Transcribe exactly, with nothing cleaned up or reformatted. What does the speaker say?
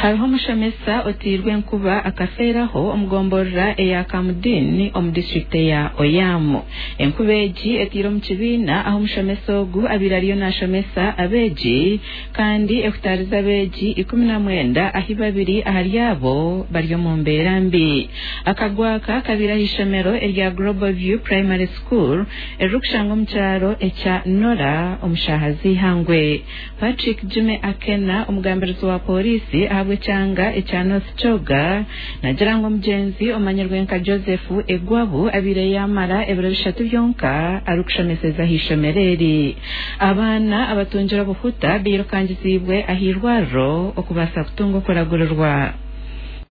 hariho mushamesa otirwe nkuba akaferaho omugomborra eya Kamudini omu district ya Oyamu enkubeji etiro mu kibina aho mushamesa ogu abirariyo nashamesa abeji kandi ekutariza abeji ikumi na mwenda ahi babiri ahari abo baryo mu mbeera mbi akagwaka kabira hishomero erya Global View Primary School erukushanga mu kyaro ekya Nora omushahazi hangwe Patrick Jime Akena omugambirizi wa polisi ahabwe cyanga ekya North Choga nagirango mugenzi omanyirwenka Joseph Egwabu abire yamara ebiro bishatu byonka arukushameseza hishomereri abana abatungira buhuta birukangizibwe ahirwaro okubasa kutunga kuragururwa